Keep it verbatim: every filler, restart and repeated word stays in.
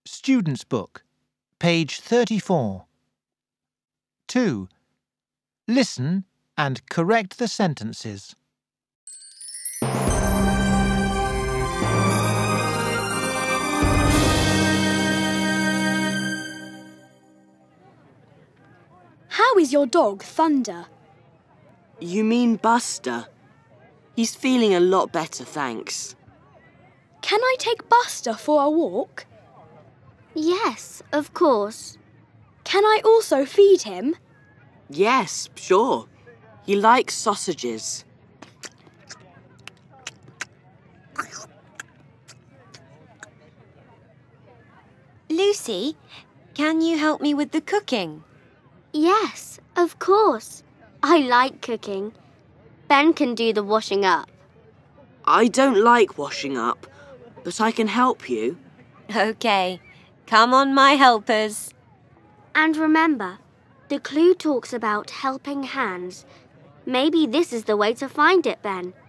Student's Book, page thirty-four. two. Listen and correct the sentences. How is your dog, Thunder? You mean Buster? He's feeling a lot better, thanks. Can I take Buster for a walk? Yes, of course. Can I also feed him? Yes, sure. He likes sausages. Lucy, can you help me with the cooking? Yes, of course. I like cooking. Ben can do the washing up. I don't like washing up, but I can help you. OK. Come on, my helpers. And remember, the clue talks about helping hands. Maybe this is the way to find it, Ben.